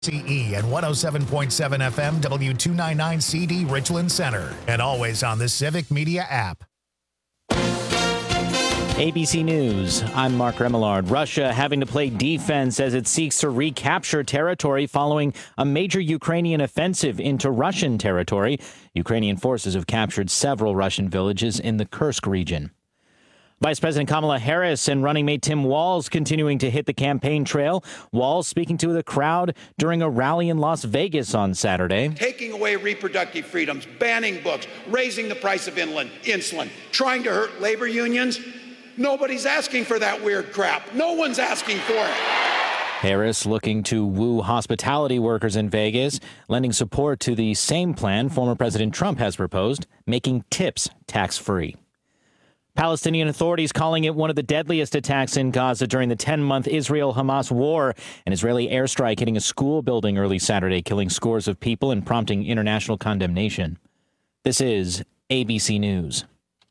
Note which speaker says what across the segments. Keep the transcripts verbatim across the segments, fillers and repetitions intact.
Speaker 1: C E and one oh seven point seven F M W two ninety-nine C D Richland Center, and always on the Civic Media app.
Speaker 2: A B C News, I'm Mark Remillard. Russia having to play defense as it seeks to recapture territory following a major Ukrainian offensive into Russian territory. Ukrainian forces have captured several Russian villages in the Kursk region. Vice President Kamala Harris and running mate Tim Walz continuing to hit the campaign trail. Walz speaking to the crowd during a rally in Las Vegas on Saturday.
Speaker 3: Taking away reproductive freedoms, banning books, raising the price of insulin, trying to hurt labor unions. Nobody's asking for that weird crap. No one's asking for it.
Speaker 2: Harris looking to woo hospitality workers in Vegas, lending support to the same plan former President Trump has proposed, making tips tax-free. Palestinian authorities calling it one of the deadliest attacks in Gaza during the ten-month Israel-Hamas war. An Israeli airstrike hitting a school building early Saturday, killing scores of people and prompting international condemnation. This is A B C News.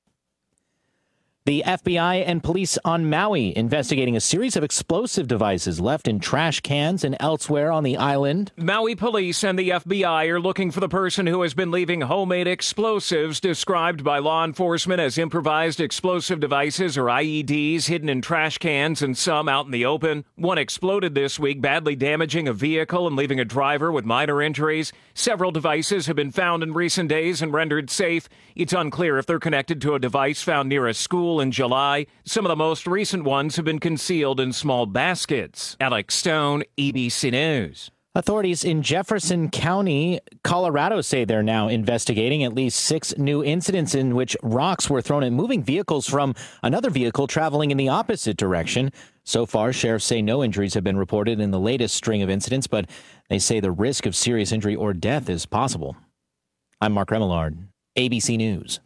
Speaker 2: The F B I and police on Maui investigating a series of explosive devices left in trash cans and elsewhere on the island.
Speaker 4: Maui police and the F B I are looking for the person who has been leaving homemade explosives described by law enforcement as improvised explosive devices or I E Ds hidden in trash cans and some out in the open. One exploded this week, badly damaging a vehicle and leaving a driver with minor injuries. Several devices have been found in recent days and rendered safe. It's unclear if they're connected to a device found near a school in July. Some of the most recent ones have been concealed in small baskets. Alex Stone, A B C News.
Speaker 2: Authorities in Jefferson County, Colorado, say they're now investigating at least six new incidents in which rocks were thrown at moving vehicles from another vehicle traveling in the opposite direction. So far, sheriffs say no injuries have been reported in the latest string of incidents, but they say the risk of serious injury or death is possible. I'm Mark Remillard, A B C News.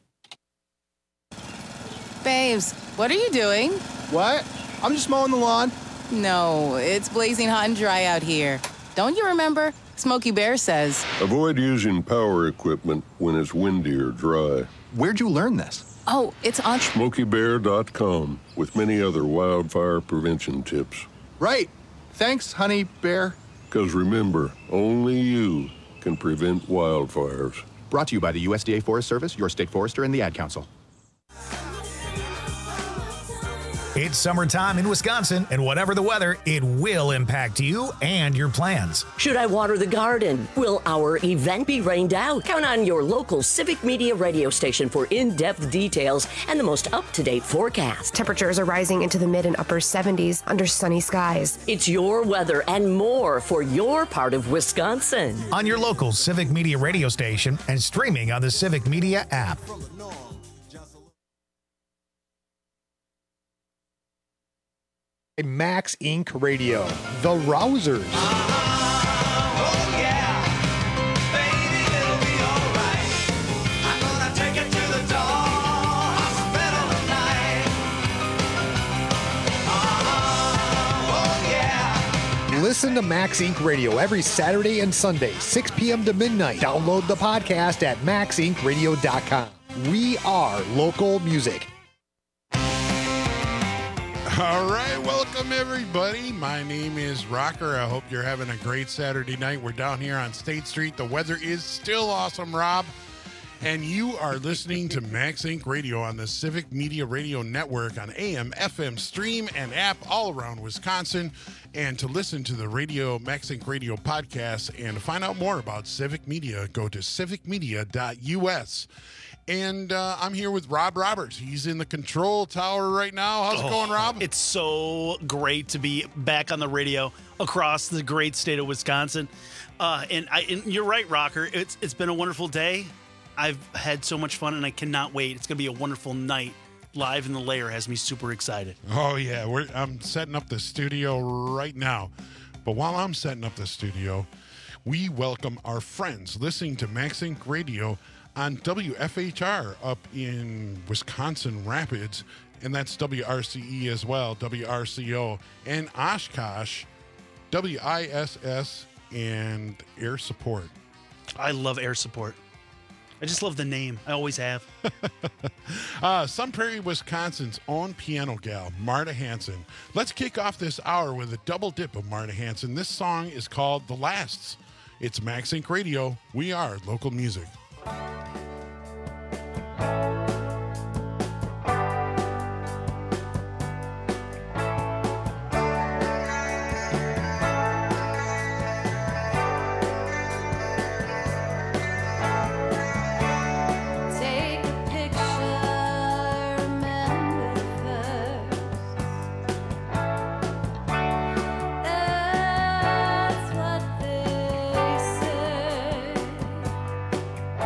Speaker 5: Babes, what are you doing?
Speaker 6: What? I'm just mowing the lawn.
Speaker 5: No, it's blazing hot and dry out here. Don't you remember? Smokey Bear says.
Speaker 7: Avoid using power equipment when it's windy or dry.
Speaker 6: Where'd you learn this?
Speaker 5: Oh, it's on
Speaker 7: Smokey Bear dot com with many other wildfire prevention tips.
Speaker 6: Right. Thanks, honey bear.
Speaker 7: Because remember, only you can prevent wildfires.
Speaker 6: Brought to you by the U S D A Forest Service, your state forester, and the Ad Council.
Speaker 1: It's summertime in Wisconsin, and whatever the weather, it will impact you and your plans.
Speaker 8: Should I water the garden? Will our event be rained out? Count on your local Civic Media radio station for in-depth details and the most up-to-date forecast.
Speaker 9: Temperatures are rising into the mid and upper seventies under sunny skies.
Speaker 8: It's your weather and more for your part of Wisconsin.
Speaker 1: On your local Civic Media radio station and streaming on the Civic Media app.
Speaker 10: Max Incorporated. Radio, The Rousers. Listen to Max Incorporated. Radio every Saturday and Sunday, six p.m. to midnight. Download the podcast at max inc radio dot com. We are local music.
Speaker 11: All right, welcome everybody. My name is Rocker. I hope you're having a great Saturday night. We're down here on State Street. The weather is still awesome, Rob. And you are listening to Max Incorporated. Radio on the Civic Media Radio Network on A M, F M, stream, and app all around Wisconsin. And to listen to the radio Max Incorporated Radio podcast and to find out more about Civic Media, go to civic media dot u s. And uh, I'm here with Rob Roberts. He's in the control tower right now. How's
Speaker 12: oh,
Speaker 11: it going, Rob?
Speaker 12: It's so great to be back on the radio across the great state of Wisconsin. Uh, and, I, and you're right, Rocker. It's It's been a wonderful day. I've had so much fun, and I cannot wait. It's going to be a wonderful night. Live in the Lair has me super excited.
Speaker 11: Oh, yeah. We're, I'm setting up the studio right now. But while I'm setting up the studio, we welcome our friends listening to Max Incorporated. Radio on W F H R up in Wisconsin Rapids, and that's W R C E as well, W R C O, and Oshkosh, W I S S, and Air Support.
Speaker 12: I love Air Support. I just love the name. I always have.
Speaker 11: uh, Sun Prairie, Wisconsin's own piano gal, Marta Hanson. Let's kick off this hour with a double dip of Marta Hanson. This song is called The Lasts. It's Max Inc Radio. We are local music.
Speaker 13: That's what they say.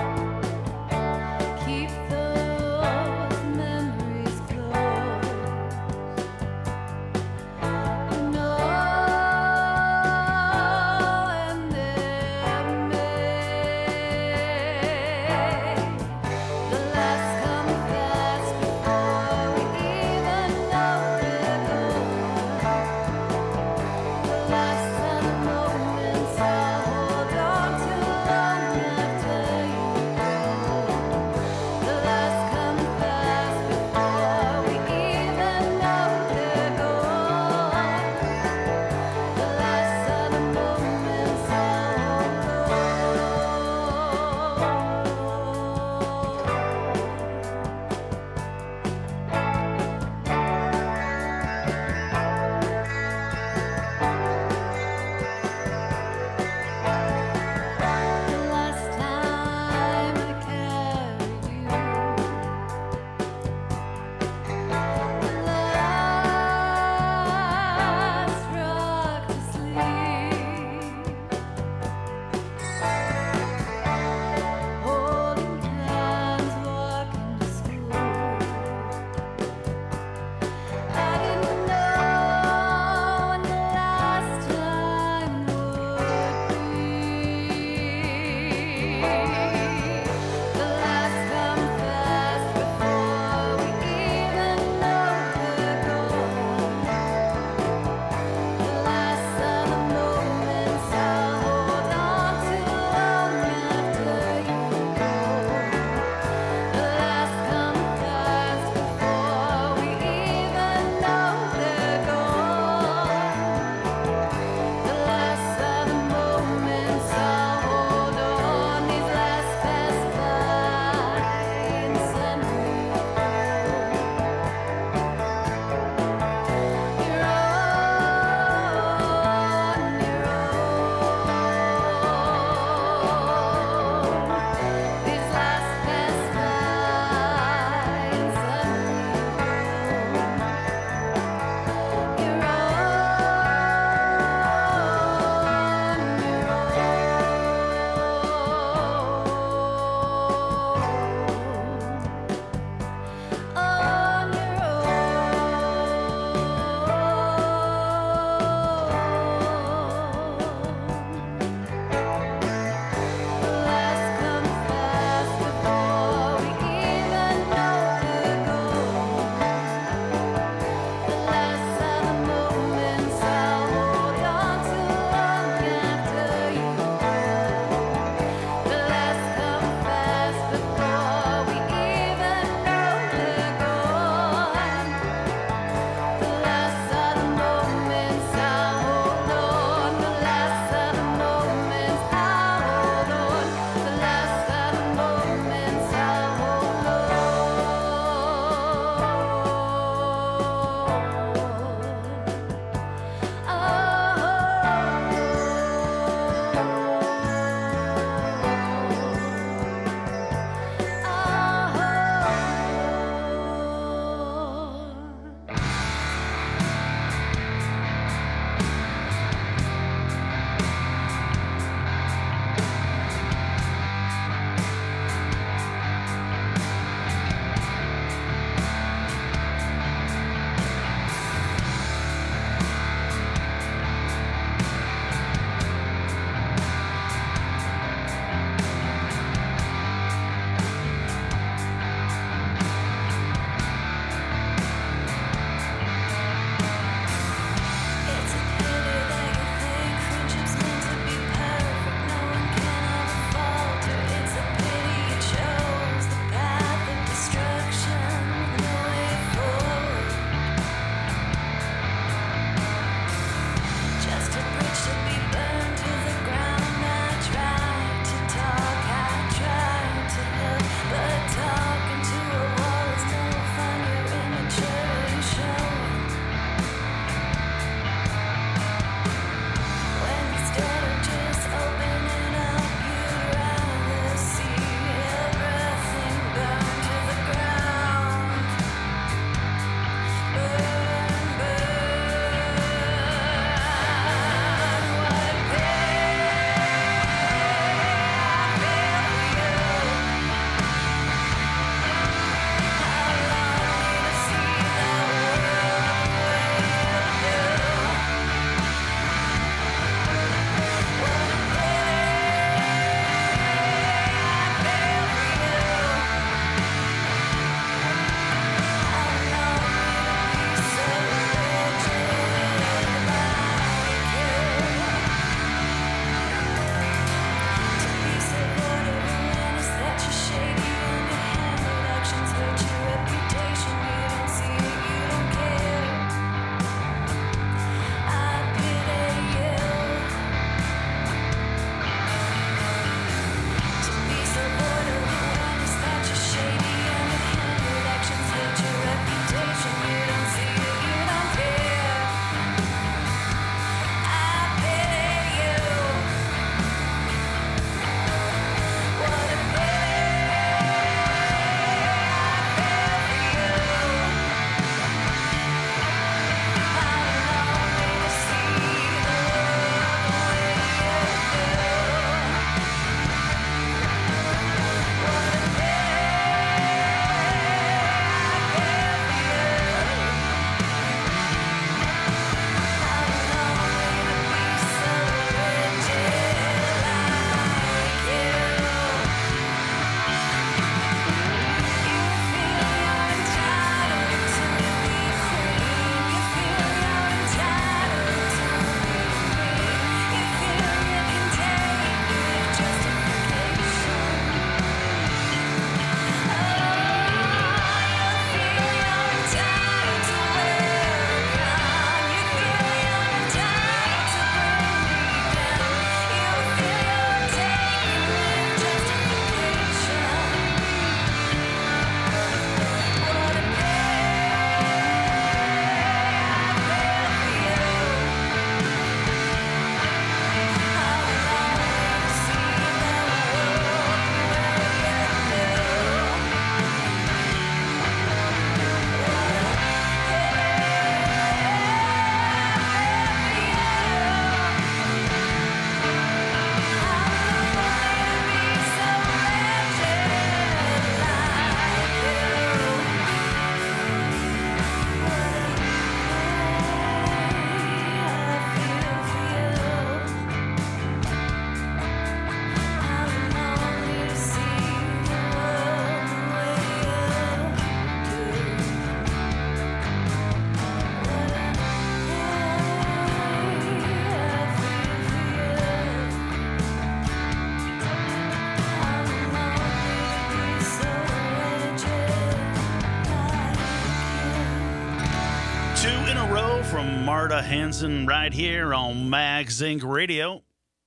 Speaker 12: from Marta Hanson right here on Max Inc Radio.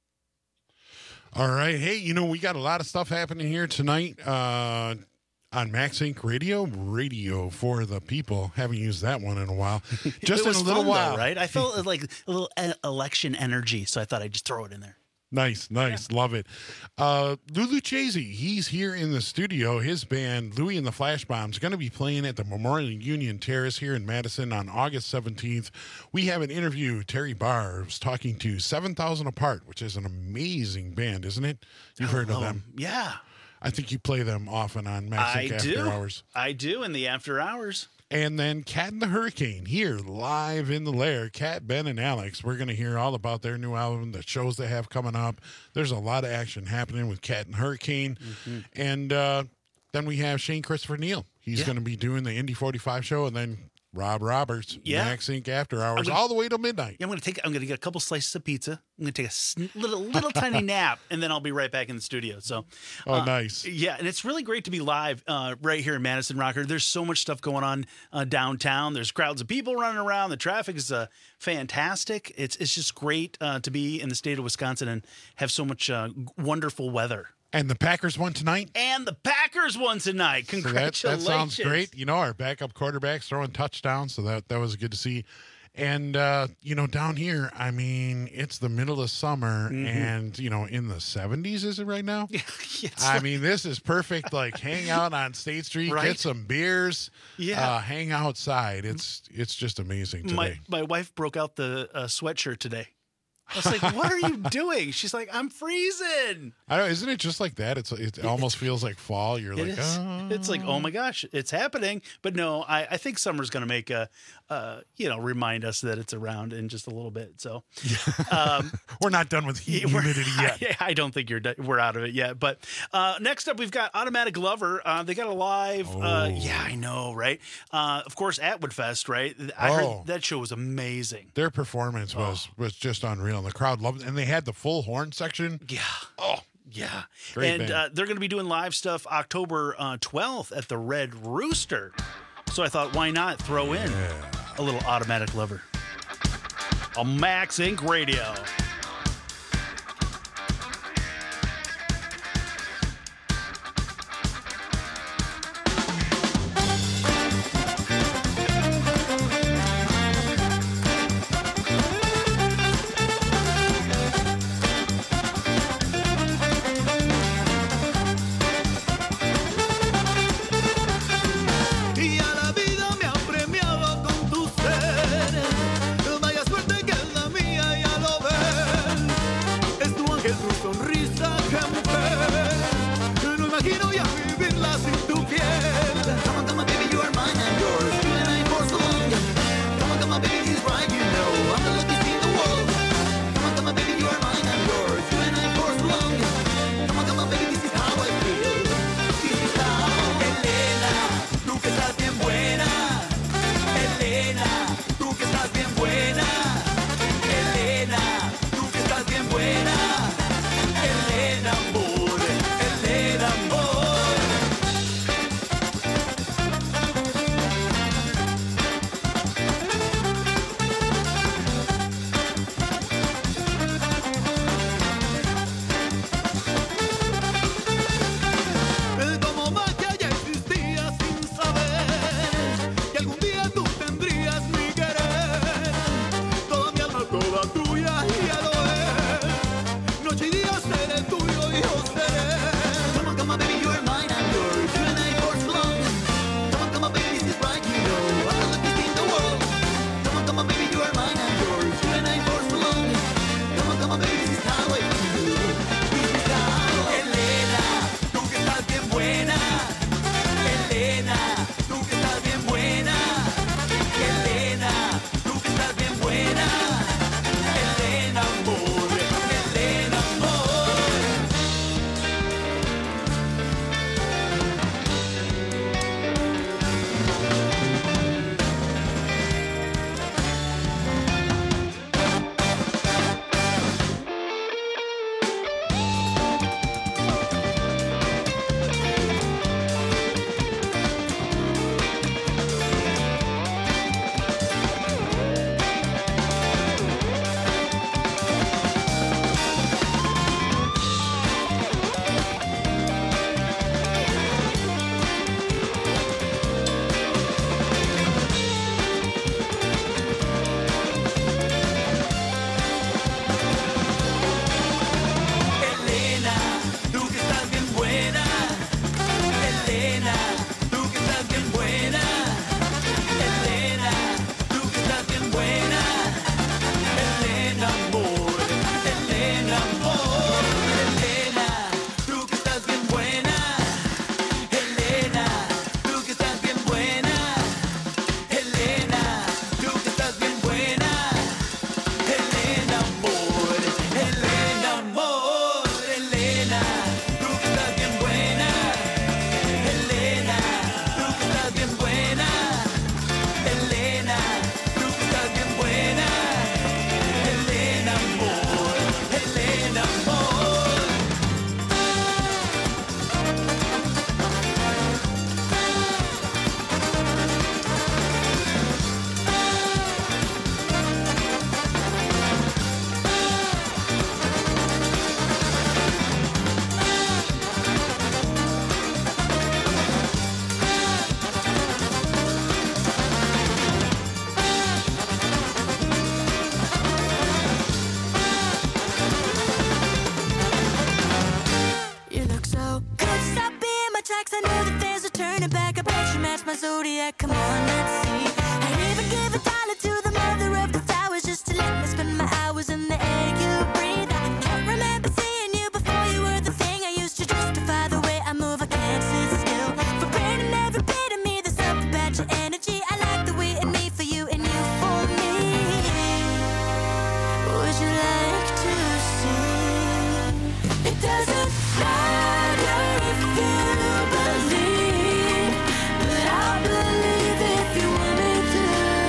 Speaker 11: All right. Hey, you know, we got a lot of stuff happening here tonight uh, on Max Inc Radio. Radio for the people. Haven't used that one in a while. Just
Speaker 12: it was
Speaker 11: in a little
Speaker 12: fun,
Speaker 11: while.
Speaker 12: Though, right? I felt like a little election energy, so I thought I'd just throw it in there.
Speaker 11: Nice, nice. Yeah. Love it. Uh, Lou Lucchese, he's here in the studio. His band, Louie and the Flash Bombs, going to be playing at the Memorial Union Terrace here in Madison on August seventeenth. We have an interview. Terry Barr was talking to seven thousand Apart, which is an amazing band, isn't it? You've heard
Speaker 12: oh,
Speaker 11: of them.
Speaker 12: Yeah.
Speaker 11: I think you play them often on Max Inc After
Speaker 12: do.
Speaker 11: Hours.
Speaker 12: I do in the after hours.
Speaker 11: And then Cat and the Hurricane here live in the lair. Cat, Ben, and Alex. We're going to hear all about their new album, the shows they have coming up. There's a lot of action happening with Cat and Hurricane. Mm-hmm. And uh, then we have Shane Christopher Neal. He's yeah. going to be doing the Indy forty-five show, and then Rob Roberts, yeah. Max Inc After Hours,
Speaker 12: gonna,
Speaker 11: all the way till midnight.
Speaker 12: Yeah, I'm going to take. I'm going to get a couple slices of pizza. I'm going to take a sn- little, little tiny nap, and then I'll be right back in the studio. So,
Speaker 11: oh,
Speaker 12: uh,
Speaker 11: nice.
Speaker 12: Yeah, and it's really great to be live uh, right here in Madison, Rocker. There's so much stuff going on uh, downtown. There's crowds of people running around. The traffic is uh, fantastic. It's it's just great uh, to be in the state of Wisconsin and have so much uh, wonderful weather.
Speaker 11: And the Packers won tonight.
Speaker 12: And the Packers won tonight. Congratulations.
Speaker 11: So that, that sounds great. You know, our backup quarterback's throwing touchdowns, so that, that was good to see. And, uh, you know, down here, I mean, it's the middle of summer, mm-hmm. and, you know, in the seventies, is it right now?
Speaker 12: yes.
Speaker 11: I mean, this is perfect. Like, hang out on State Street, right? Get some beers,
Speaker 12: yeah.
Speaker 11: uh, hang outside. It's it's just amazing today.
Speaker 12: My, my wife broke out the uh, sweatshirt today. I was like, what are you doing? She's like, I'm freezing.
Speaker 11: I don't, isn't it just like that? It's It almost feels like fall. You're
Speaker 12: it
Speaker 11: like,
Speaker 12: is.
Speaker 11: oh.
Speaker 12: It's like, oh my gosh, it's happening. But no, I, I think summer's going to make a, uh, you know, remind us that it's around in just a little bit. So um,
Speaker 11: we're not done with heat and humidity yet.
Speaker 12: I, I don't think you're we're out of it yet. But uh, next up, we've got Automatic Lover. Uh, they got a live.
Speaker 11: Oh.
Speaker 12: Uh, yeah, I know, right? Uh, of course, Atwood Fest, right? I
Speaker 11: oh.
Speaker 12: heard that show was amazing.
Speaker 11: Their performance was oh. was just unreal. And the crowd loved it. And they had the full horn section.
Speaker 12: Yeah.
Speaker 11: Oh,
Speaker 12: yeah.
Speaker 11: Great
Speaker 12: and uh, they're going to be doing live stuff October uh, twelfth at the Red Rooster. So I thought, why not throw in
Speaker 11: yeah.
Speaker 12: a little Automatic Lover on Max Inc Radio.
Speaker 13: what's my zodiac? Come on, let's see. I'd even give a dollar to the mother of the flowers just to let me spend my hours in the air you breathe. I can't remember seeing you before you were the thing I used to justify the way I move. I can't sit still. For burning every bit of me, there's something about your energy. I like the way in me for you and you for me. Would you like to see? It doesn't matter if you believe, but I'll believe if you want me to.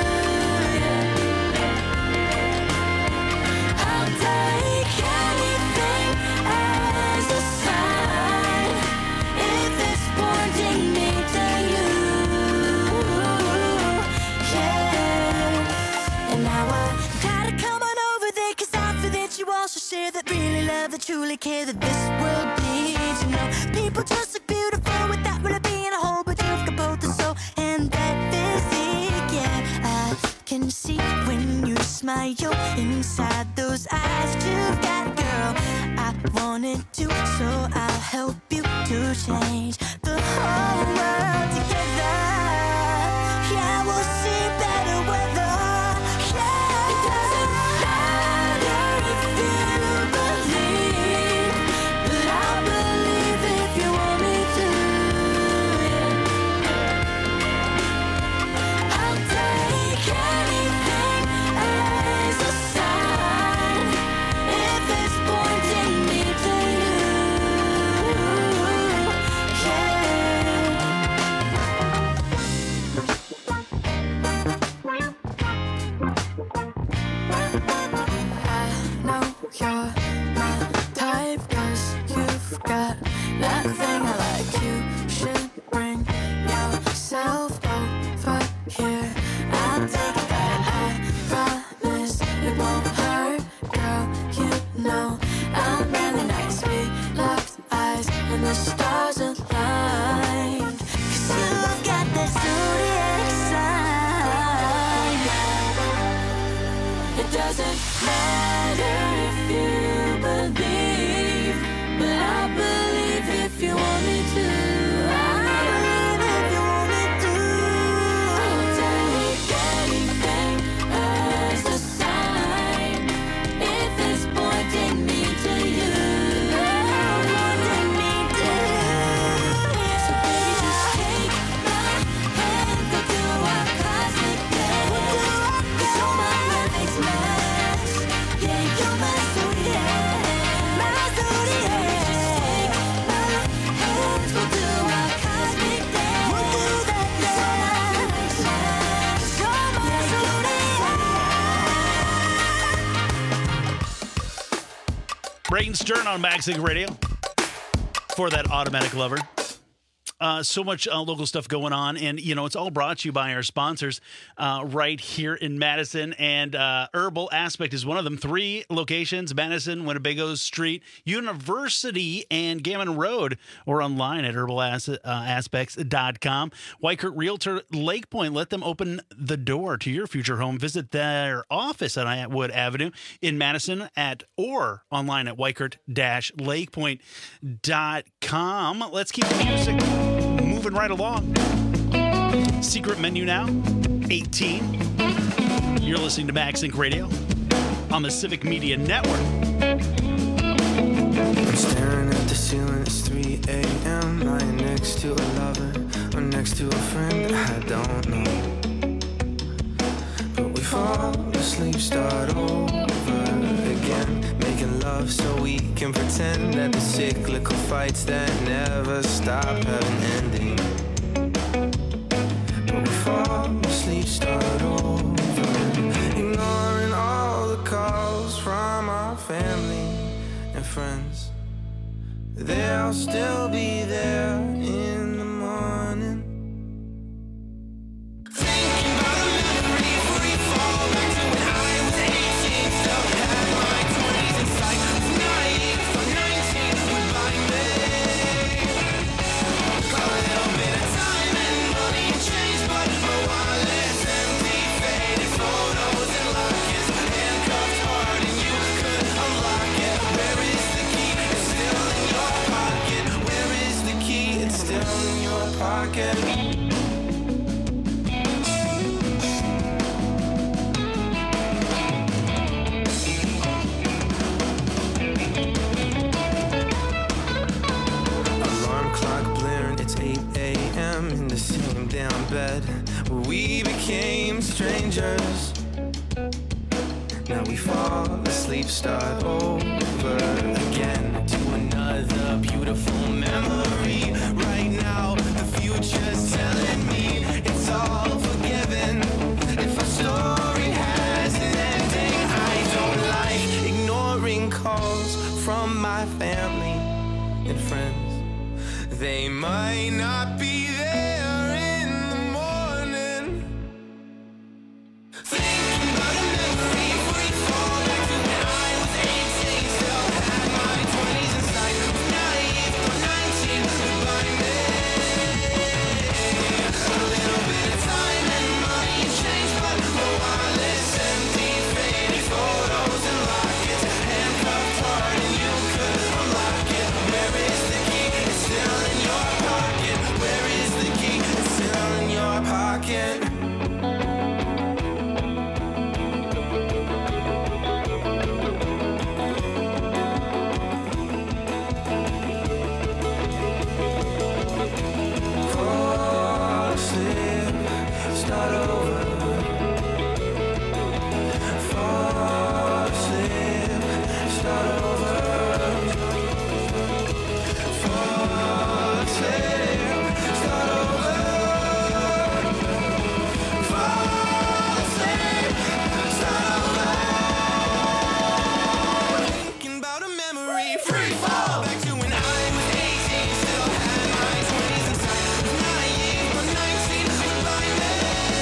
Speaker 13: Yeah. I'll take anything as a sign if it's pointing me to you. Yeah. And now I gotta come on over there, 'cause I feel that you also share that really love, that truly care, that this world needs. You know, people just look beautiful without really being a whole, but you've got both the soul and that physique. Yeah, I can see when you smile inside those eyes that you've got, girl. I wanted to, so I'll help you to change the whole world together. Yeah, we'll see better weather. Yeah, it doesn't matter if you believe, but I'll believe if you want me to. Yeah. I'll take anything as a sign if it's pointing me to you. I know you're my type, 'cause you've got that thing I like. You should bring yourself over here. I'll take it back, I promise it won't hurt, girl. You know I'm really nice. We locked eyes and the stars aligned, 'cause you've got that zodiac sign. It doesn't matter if you believe, but I'll believe if you want me to. I'll believe if you want me to. I'll take anything as a sign if it's pointing me to you. Pointing me to you. So baby, just take my hand, go do our cosmic dance. 'Cause all my perfect match. Yeah, you're my zodiac, my zodiac. Just take my hands, we'll do our cosmic dance. We'll do that dance. 'Cause you're my zodiac.
Speaker 12: Brayton Stern on Maxing Radio for that automatic lover. Uh, so much uh, local stuff going on, and you know it's all brought to you by our sponsors uh, right here in Madison. And uh, Herbal Aspect is one of them. Three locations: Madison, Winnebago Street, University, and Gammon Road, or online at herbal aspects dot com. Weichert Realtor Lake Point. Let them open the door to your future home. Visit their office on Atwood Avenue in Madison at or online at weichert dash lakepoint dot com. Let's keep the music moving right along. Secret menu now, eighteen. You're listening to MaxInc Radio on the Civic Media Network.
Speaker 14: I'm staring at the ceiling, it's three a.m. lying next to a lover or next to a friend I don't know. But we fall asleep, start over again, making love so we can pretend that the cyclical fights that never stop have an ending. But we fall asleep, start over, ignoring all the calls from our family and friends. They'll still be there in the morning. Thinking about a memory free fall back to when I was eighteen, still had my twenties in sight. Was naive for nineteen, goodbye me. Got a little bit of time and money and change, but my wallet's empty, faded photos and lockets, handcuffed hard and you could unlock it. Where is the key? It's still in your pocket. Where is the key? It's still in your pocket. strangers. Now we fall asleep, start over again to another beautiful memory. Right now, the future's telling me it's all forgiven. If a story has an ending, I don't like ignoring calls from my family and friends. They might not be there in the morning. Thinking about a memory, free fall back to when I was eighteen, still had my twenties in sight. Was naive or nineteen, goodbye me. A little bit of time and money changed, but no wireless, empty, faded photos and lockets, handcuffed heart, and you could unlock it. Where is the key? It's still in your pocket. Where is the key? It's still in your pocket. Fall asleep, start over. Fall asleep, start over. Fall asleep, start over. Fall asleep, start over. Thinking about a memory, free fall back to when I was eighteen, still had my twenties in sight. Was naive or nineteen, goodbye me.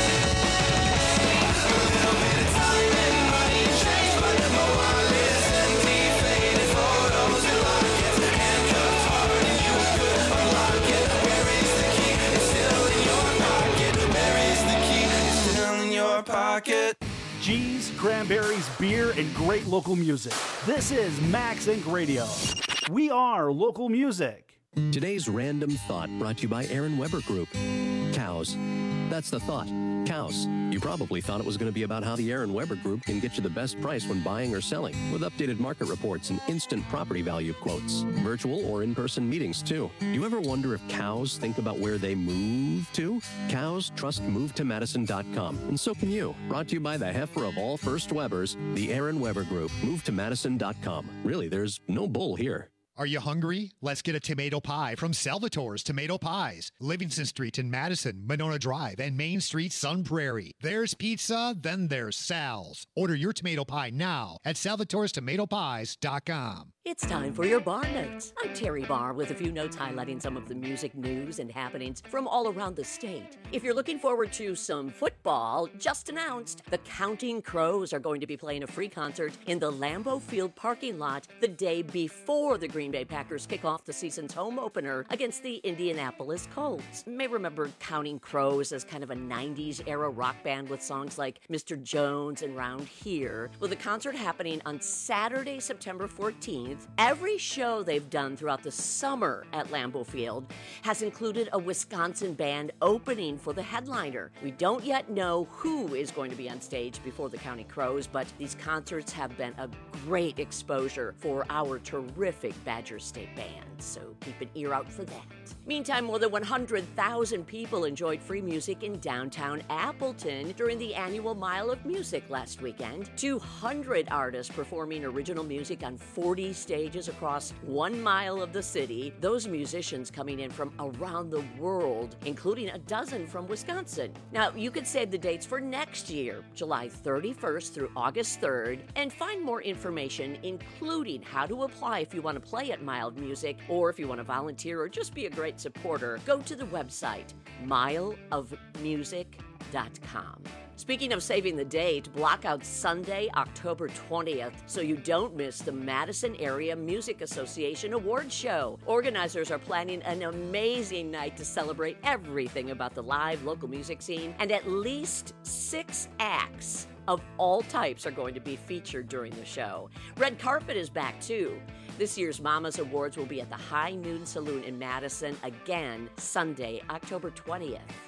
Speaker 14: A little bit of time and money changed, but my wireless, empty, faded photos and lockets, handcuffed heart, and you could unlock it. Where is the key? It's still in your pocket. Where is the key? It's still in your pocket.
Speaker 15: Cheese, cranberries, beer, and great local music. This is Max Inc Radio. We are local music.
Speaker 16: Today's random thought brought to you by Aaron Weber Group. Cows. That's the thought. Cows. You probably thought it was going to be about how the Aaron Weber Group can get you the best price when buying or selling, with updated market reports and instant property value quotes. Virtual or in-person meetings, too. Do you ever wonder if cows think about where they move to? Cows trust move to madison dot com, and so can you. Brought to you by the heifer of all first Webers, the Aaron Weber Group. move to madison dot com. Really, there's no bull here.
Speaker 10: Are you hungry? Let's get a tomato pie from Salvatore's Tomato Pies. Livingston Street in Madison, Monona Drive, and Main Street, Sun Prairie. There's pizza, then there's Sal's. Order your tomato pie now at salvatores tomato pies dot com.
Speaker 8: It's time for your Bar Notes. I'm Terry Barr with a few notes highlighting some of the music news and happenings from all around the state. If you're looking forward to some football, just announced the Counting Crows are going to be playing a free concert in the Lambeau Field parking lot the day before the Green Bay Packers kick off the season's home opener against the Indianapolis Colts. You may remember Counting Crows as kind of a nineties era rock band with songs like Mister Jones and Round Here. Well, the concert happening on Saturday, September fourteenth. Every show they've done throughout the summer at Lambeau Field has included a Wisconsin band opening for the headliner. We don't yet know who is going to be on stage before the Counting Crows, but these concerts have been a great exposure for our terrific Badger State band, so keep an ear out for that. Meantime, more than one hundred thousand people enjoyed free music in downtown Appleton during the annual Mile of Music last weekend. two hundred artists performing original music on forty stages across one mile of the city. Those musicians coming in from around the world, including a dozen from Wisconsin. Now, you could save the dates for next year, July thirty-first through August third, and find more information, including how to apply if you want to play at Mile of Music, or if you want to volunteer or just be a great supporter. Go to the website, mile of music dot com. Speaking of saving the date, block out Sunday, October twentieth, so you don't miss the Madison Area Music Association Awards Show. Organizers are planning an amazing night to celebrate everything about the live local music scene, and at least six acts of all types are going to be featured during the show. Red Carpet is back, too. This year's Mama's Awards will be at the High Noon Saloon in Madison again Sunday, October twentieth.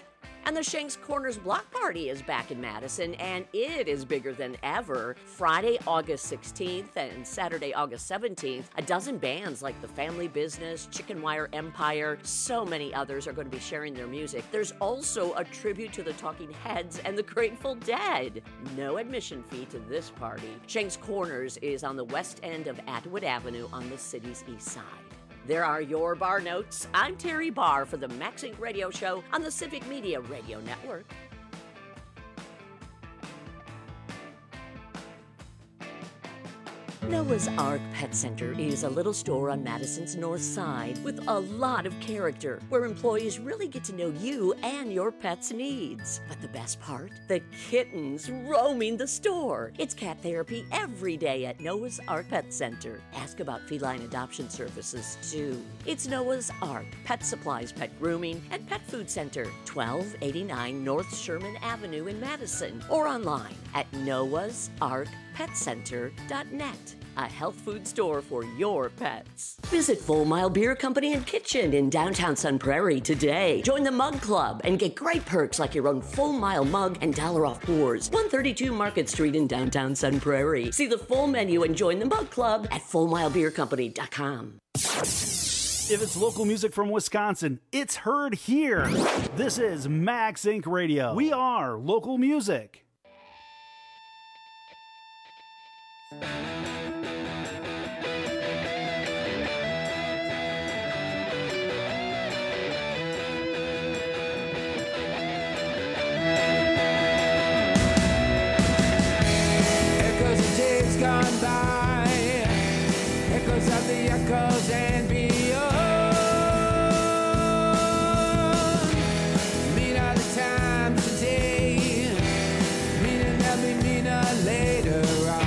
Speaker 8: And the Shanks Corners Block Party is back in Madison, and it is bigger than ever. Friday, August sixteenth and Saturday, August seventeenth, a dozen bands like The Family Business, Chicken Wire Empire, so many others are going to be sharing their music. There's also a tribute to the Talking Heads and the Grateful Dead. No admission fee to this party. Shanks Corners is on the west end of Atwood Avenue on the city's east side. There are your bar notes. I'm Terry Barr for the Max Inc Radio Show on the Civic Media Radio Network. Noah's Ark Pet Center is a little store on Madison's north side with a lot of character, where employees really get to know you and your pet's needs. But the best part? The kittens roaming the store. It's cat therapy every day at Noah's Ark Pet Center. Ask about feline adoption services, too. It's Noah's Ark Pet Supplies, Pet Grooming, and Pet Food Center, twelve eighty-nine North Sherman Avenue in Madison, or online at noahs ark pet center dot net. A health food store for your pets. Visit Full Mile Beer Company and Kitchen in downtown Sun Prairie today. Join the Mug Club and get great perks like your own Full Mile mug and dollar off pours. one thirty-two Market Street in downtown Sun Prairie. See the full menu and join the Mug Club at full mile beer company dot com.
Speaker 15: If it's local music from Wisconsin, it's heard here. This is Max Inc Radio. We are local music.
Speaker 14: Echoes of days gone by, echoes of the echoes and beyond. Mean are the times today, meaning they'll be meaner later on.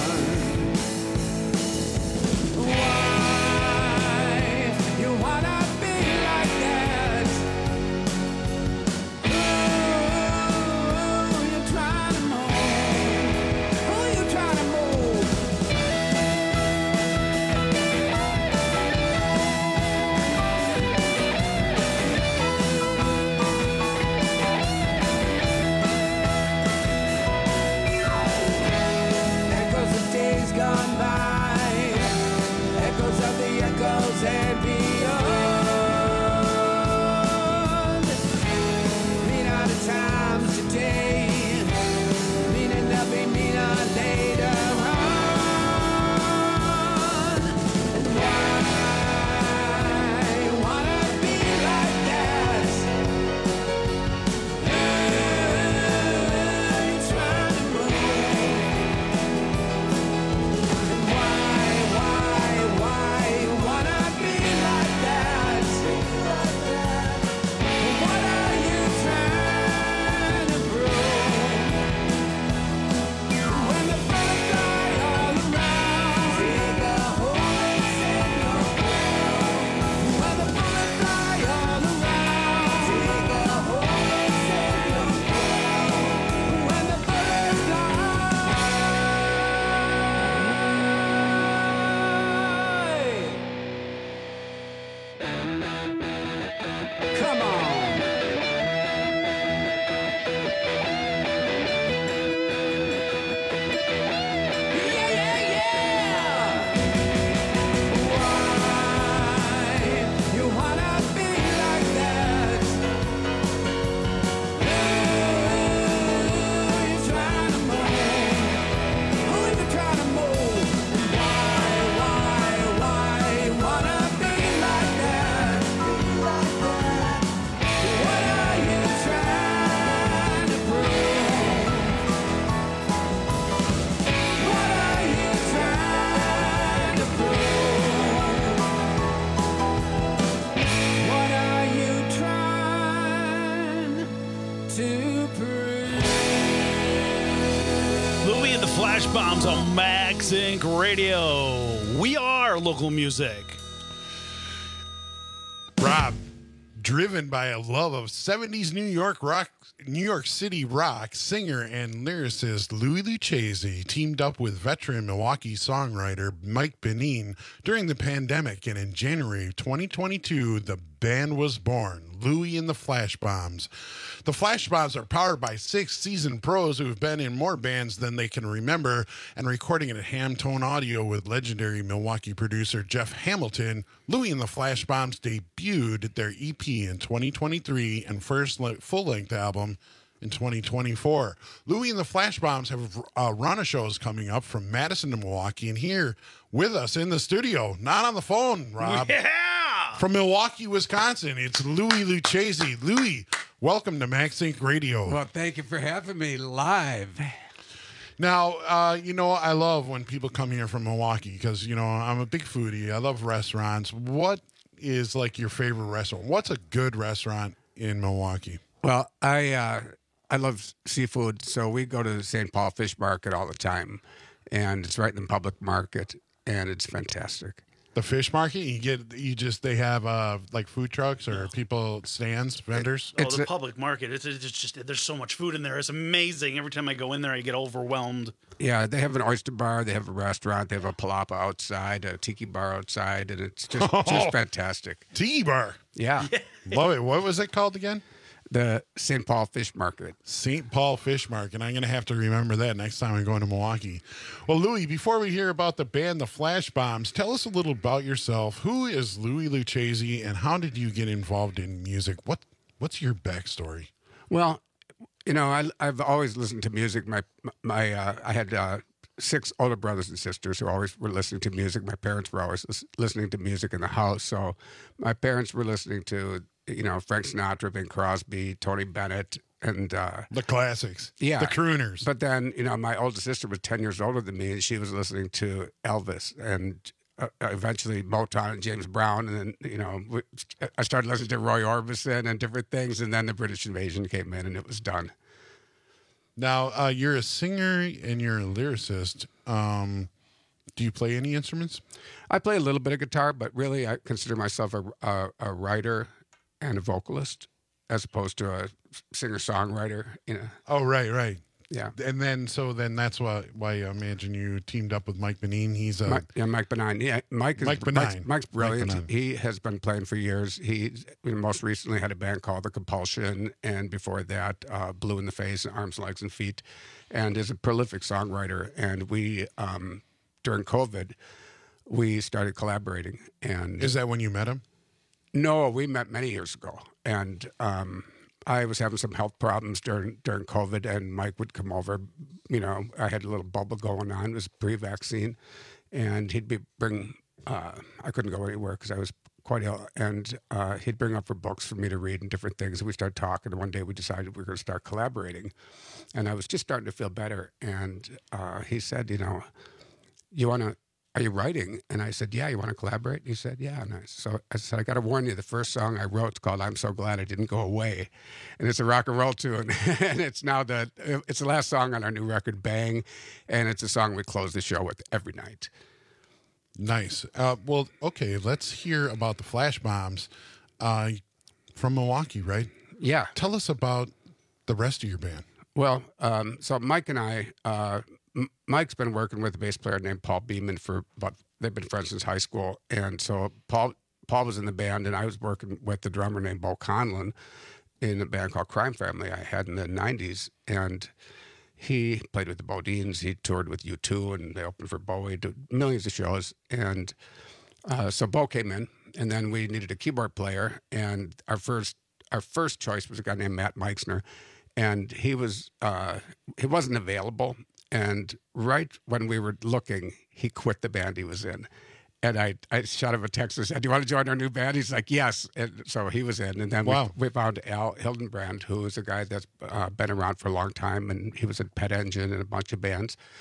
Speaker 14: Why you wanna be like that? Ooh, you're trying to move. Who you trying to move? Echoes of days gone by, echoes of the echoes and beyond. Mean are the times today, meaning they'll be meaner later on. And why you wanna be like that? You're trying to move. And why, why, why you wanna be like that? What are you trying to prove? When the butterfly all around, dig a hole in your world. When the butterfly all around, dig a hole in your world. When the butterfly. Come on. Yeah, yeah, yeah. Why you wanna be like that? Ooh, you're trying to move. Who you trying to move? Why, why, why you wanna be like that? What are you trying to prove? What are you trying to prove? What are you trying to prove?
Speaker 12: Louie and the Flash Bombs on Max Inc Radio. We are local music.
Speaker 11: Rob, Driven by a love of seventies New York rock, New York City rock, singer and lyricist Louis Lucchese teamed up with veteran Milwaukee songwriter Mike Benin during the pandemic, and in January twenty twenty-two, the band was born, Louis and the Flash Bombs. The Flash Bombs are powered by six seasoned pros who have been in more bands than they can remember, and recording it at Hamtone Audio with legendary Milwaukee producer Jeff Hamilton. Louis and the Flash Bombs debuted their E P in twenty twenty-three and first le- full-length album in twenty twenty-four. Louis and the Flash Bombs have uh, run a shows coming up from Madison to Milwaukee, and here with us in the studio, not on the phone, Rob.
Speaker 12: Yeah!
Speaker 11: From Milwaukee, Wisconsin, it's Louis Lucchese. Louis, welcome to Max Inc Radio.
Speaker 17: Well, thank you for having me live.
Speaker 11: Now, uh, you know, I love when people come here from Milwaukee because, you know, I'm a big foodie. I love restaurants. What is, like, your favorite restaurant? What's a good restaurant in Milwaukee?
Speaker 17: Well, I uh, I love seafood, so we go to the Saint Paul Fish Market all the time, and it's right in the public market, and it's fantastic.
Speaker 11: The fish market, you get, you just, they have uh, like food trucks or people, stands, vendors.
Speaker 12: Oh, the public market. It's, it's just, there's so much food in there. It's amazing. Every time I go in there, I get overwhelmed.
Speaker 17: Yeah, they have an oyster bar, they have a restaurant, they have a palapa outside, a tiki bar outside, and it's just,
Speaker 11: Oh.
Speaker 17: just fantastic.
Speaker 11: Tiki bar.
Speaker 17: Yeah.
Speaker 11: Love it. What was it called again?
Speaker 17: The Saint Paul Fish Market.
Speaker 11: Saint Paul Fish Market. I'm going to have to remember that next time I'm going to Milwaukee. Well, Louis, before we hear about the band, the Flash Bombs, tell us a little about yourself. Who is Louis Lucchese, and how did you get involved in music? What What's your backstory?
Speaker 17: Well, you know, I, I've always listened to music. My my uh, I had uh, six older brothers and sisters who always were listening to music. My parents were always lis- listening to music in the house. So my parents were listening to, you know, Frank Sinatra, Bing Crosby, Tony Bennett, and uh,
Speaker 11: the classics.
Speaker 17: Yeah,
Speaker 11: the crooners.
Speaker 17: But then, you know, my older sister was ten years older than me, and she was listening to Elvis and uh, eventually Motown and James Brown. And then, you know, we, I started listening to Roy Orbison and different things, and then the British invasion came in, and it was done.
Speaker 11: Now, uh, you're a singer and you're a lyricist. Um, do you play any instruments?
Speaker 17: I play a little bit of guitar, but really I consider myself a, a, a writer and a vocalist as opposed to a singer-songwriter. You know.
Speaker 11: Oh, right, right.
Speaker 17: Yeah.
Speaker 11: And then, so then that's why, why I imagine you teamed up with Mike Benin. He's a...
Speaker 17: Mike, yeah, Mike Benign. Yeah, Mike is
Speaker 11: Mike Benign.
Speaker 17: Mike's, Mike's brilliant.
Speaker 11: Mike Benign.
Speaker 17: He has been playing for years. He most recently had a band called The Compulsion, and before that, uh, Blue in the Face, Arms, Legs, and Feet, and is a prolific songwriter. And we, um, during COVID, we started collaborating. And
Speaker 11: is that when you met him?
Speaker 17: No, we met many years ago, and um, I was having some health problems during during COVID, and Mike would come over. You know, I had a little bubble going on. It was pre-vaccine, and he'd be bring. Uh, I couldn't go anywhere because I was quite ill, and uh, he'd bring up for books for me to read and different things. And we started talking, and one day we decided we were going to start collaborating, and I was just starting to feel better. And uh, he said, "You know, you want to." Are you writing? And I said, yeah, you want to collaborate? And he said, yeah. And I, so I said, I got to warn you, the first song I wrote is called I'm So Glad I Didn't Go Away. And it's a rock and roll tune. And it's now the, it's the last song on our new record, Bang. And it's a song we close the show with every night.
Speaker 11: Nice. Uh, well, okay, let's hear about the Flash Bombs uh, from Milwaukee, right?
Speaker 17: Yeah.
Speaker 11: Tell us about the rest of your band.
Speaker 17: Well, um, so Mike and I, uh, M- Mike's been working with a bass player named Paul Beeman for about, they've been friends since high school. And so Paul Paul was in the band, and I was working with the drummer named Bo Conlon in a band called Crime Family I had in the nineties. And he played with the Bodines. He toured with U two, and they opened for Bowie, did millions of shows. And uh, so Bo came in, and then we needed a keyboard player. And our first our first choice was a guy named Matt Meixner. And he was uh, he wasn't available. And right when we were looking, he quit the band he was in. And I, I shot him a text and said, do you want to join our new band? He's like, yes. And so he was in. And then
Speaker 11: wow.
Speaker 17: we, we found Al Hildenbrand, who is a guy that's uh, been around for a long time. And he was in Pet Engine and a bunch of bands.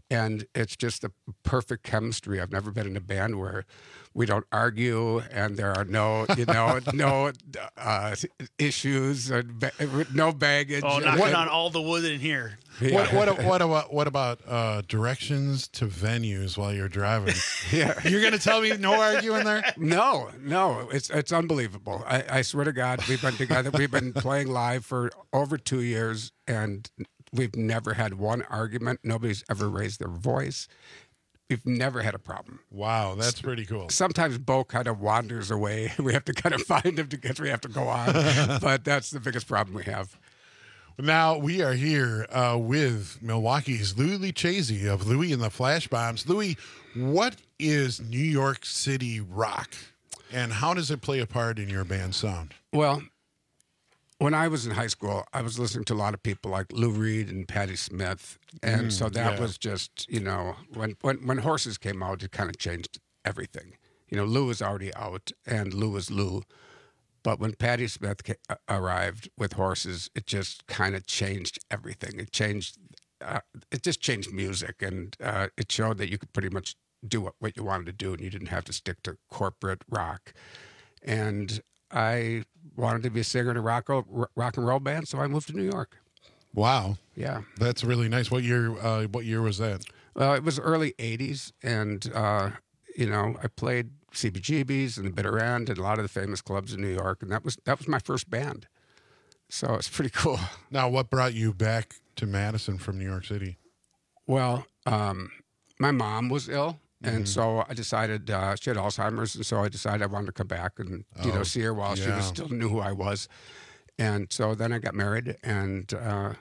Speaker 17: and it's just the perfect chemistry. I've never been in a band where we don't argue and there are no, you know, no uh, issues, or ba- no baggage.
Speaker 12: Oh, knocking on all the wood in here.
Speaker 11: Yeah. What, what, what about what about uh, directions to venues while you're driving?
Speaker 17: Yeah,
Speaker 11: you're gonna tell me no arguing there?
Speaker 17: No, no, it's it's unbelievable. I, I swear to God, we've been together. We've been playing live for over two years, and we've never had one argument. Nobody's ever raised their voice. We've never had a problem.
Speaker 11: Wow, that's pretty cool.
Speaker 17: Sometimes Bo kind of wanders away. We have to kind of find him because we have to go on. But that's the biggest problem we have.
Speaker 11: Now we are here uh, with Milwaukee's Louis Lucchese of Louis and the Flash Bombs. Louis, what is New York City rock, and how does it play a part in your band's sound?
Speaker 17: Well, when I was in high school, I was listening to a lot of people like Lou Reed and Patti Smith. And
Speaker 11: Mm,
Speaker 17: so that
Speaker 11: yeah.
Speaker 17: was just, you know, when, when, when Horses came out, it kind of changed everything. You know, Lou was already out, and Lou was Lou. But when Patti Smith ca- arrived with Horses, it just kind of changed everything. It changed, uh, it just changed music. And uh, it showed that you could pretty much do what, what you wanted to do, and you didn't have to stick to corporate rock. And I wanted to be a singer in a rock, rock and roll band, so I moved to New York.
Speaker 11: Wow.
Speaker 17: Yeah.
Speaker 11: That's really nice. What year uh, What year was that?
Speaker 17: Uh, it was early eighties, and, uh, you know, I played C B G B's and the Bitter End and a lot of the famous clubs in New York, and that was that was my first band. So it's pretty cool.
Speaker 11: Now, what brought you back to Madison from New York City?
Speaker 17: Well, um, my mom was ill, and
Speaker 11: Mhm.
Speaker 17: so I decided uh, she had Alzheimer's, and so I decided I wanted to come back and you
Speaker 11: Oh,
Speaker 17: know see her while she
Speaker 11: yeah.
Speaker 17: was still knew who I was. And so then I got married, and uh,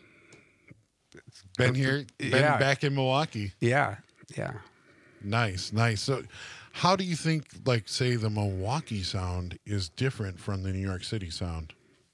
Speaker 11: Been here, been
Speaker 17: yeah,
Speaker 11: back in Milwaukee.
Speaker 17: yeah, yeah.
Speaker 11: Nice, nice. So, how do you think, like, say, the Milwaukee sound is different from the New York City sound?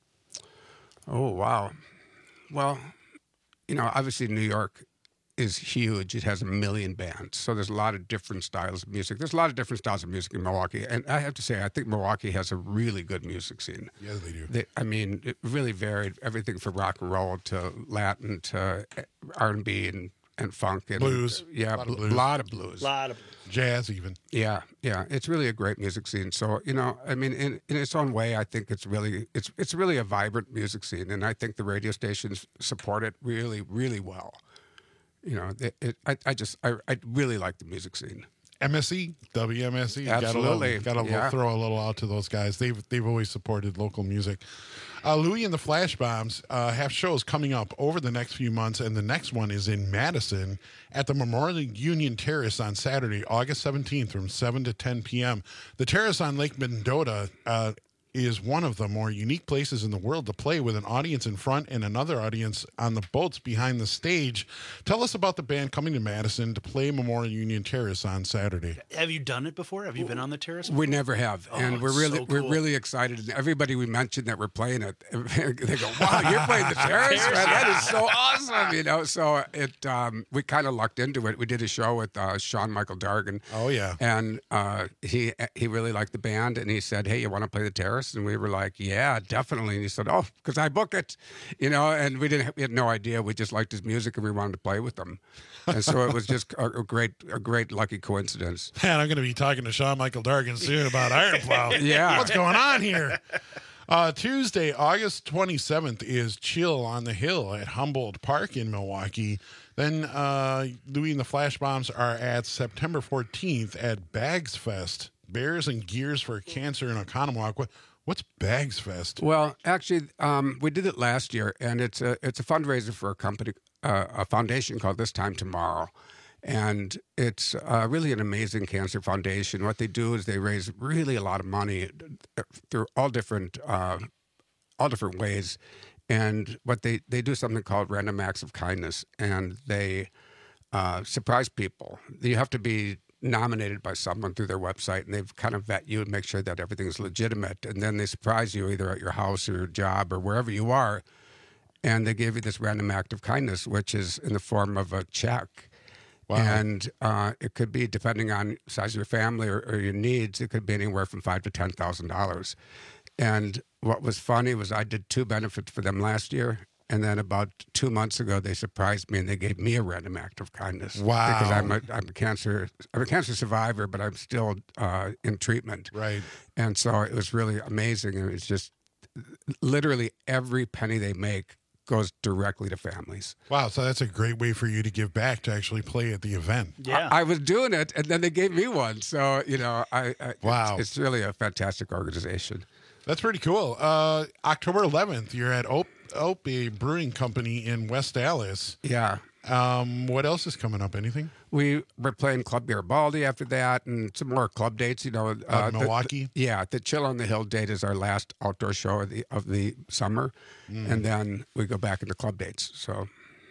Speaker 17: Oh, wow. Well, you know, obviously New York is huge. It has a million bands. So there's a lot of different styles of music. There's a lot of different styles of music in Milwaukee. And I have to say, I think Milwaukee has a really good music scene.
Speaker 11: Yeah, they do.
Speaker 17: They, I mean, it really varied. Everything from rock and roll to Latin to R and B and, and funk. And,
Speaker 11: Blues.
Speaker 17: Yeah,
Speaker 11: A lot
Speaker 17: a
Speaker 11: of blues.
Speaker 17: lot of blues.
Speaker 12: lot of
Speaker 11: Jazz, even.
Speaker 17: Yeah, yeah, it's really a great music scene. So you know, I mean, in, in its own way, I think it's really it's it's really a vibrant music scene, and I think the radio stations support it really, really well. You know, it, it, I I just I, I really like the music scene.
Speaker 11: M S E, W M S E.
Speaker 17: Absolutely.
Speaker 11: Got to
Speaker 17: Yeah.
Speaker 11: throw a little out to those guys. They've they've always supported local music. Uh, Louis and the Flash Bombs uh, have shows coming up over the next few months, and the next one is in Madison at the Memorial Union Terrace on Saturday, August seventeenth, from seven to ten p.m. The terrace on Lake Mendota uh, is one of the more unique places in the world to play, with an audience in front and another audience on the boats behind the stage. Tell us about the band coming to Madison to play Memorial Union Terrace on Saturday.
Speaker 12: Have you done it before? Have you been on the terrace?
Speaker 17: We never have,
Speaker 12: Oh,
Speaker 17: and we're
Speaker 12: it's
Speaker 17: really
Speaker 12: so
Speaker 17: we're
Speaker 12: cool.
Speaker 17: really excited. And everybody we mentioned that we're playing it, they go, "Wow, you're playing the terrace, man! That is so awesome!" You know, so it um, we kind of lucked into it. We did a show with uh, Sean Michael Dargan.
Speaker 11: Oh yeah,
Speaker 17: and uh, he he really liked the band, and he said, "Hey, you want to play the terrace?" And we were like, "Yeah, definitely." And he said, "Oh, because I book it," you know. And we didn't we had no idea. We just liked his music, and we wanted to play with him. And so it was just a, a great a great lucky coincidence.
Speaker 11: Man, I'm going to be talking to Sean Michael Dargan soon about Iron Plow.
Speaker 17: Yeah.
Speaker 11: What's going on here? Uh, Tuesday, August twenty-seventh is Chill on the Hill at Humboldt Park in Milwaukee. Then uh, Louis and the Flash Bombs are at September fourteenth at Bags Fest. Bears and Gears for Cancer in Oconomowoc. What, what's Bags Fest?
Speaker 17: Well, actually, um, we did it last year, and it's a it's a fundraiser for a company, uh, a foundation called This Time Tomorrow, and it's uh, really an amazing cancer foundation. What they do is they raise really a lot of money through all different uh, all different ways, and what they they do something called Random Acts of Kindness, and they uh, surprise people. You have to be nominated by someone through their website, and they've kind of vet you and make sure that everything's legitimate, and then they surprise you either at your house or your job or wherever you are, and they give you this random act of kindness, which is in the form of a check.
Speaker 11: Wow.
Speaker 17: And uh, it could be, depending on the size of your family or, or your needs, it could be anywhere from five to ten thousand dollars. And what was funny was I did two benefits for them last year, And then about two months ago, they surprised me and they gave me a random act of kindness.
Speaker 11: Wow.
Speaker 17: Because I'm a, I'm a cancer I'm a cancer survivor, but I'm still uh, in treatment.
Speaker 11: Right.
Speaker 17: And so it was really amazing. And it's just literally every penny they make goes directly to families.
Speaker 11: Wow, so that's a great way for you to give back to actually play at the event.
Speaker 12: Yeah.
Speaker 17: I, I was doing it, and then they gave me one. So, you know, I, I
Speaker 11: Wow.
Speaker 17: it's, it's really a fantastic organization.
Speaker 11: That's pretty cool. Uh, October eleventh, you're at Ope, Ope Brewing Company in West Dallas.
Speaker 17: Yeah.
Speaker 11: Um, what else is coming up? Anything?
Speaker 17: We were playing Club Garibaldi after that, and some more club dates. You know, uh, the-
Speaker 11: Milwaukee?
Speaker 17: the- yeah, the Chill on the Hill date is our last outdoor show of the of the summer,
Speaker 11: Mm.
Speaker 17: and then we go back into club dates. So,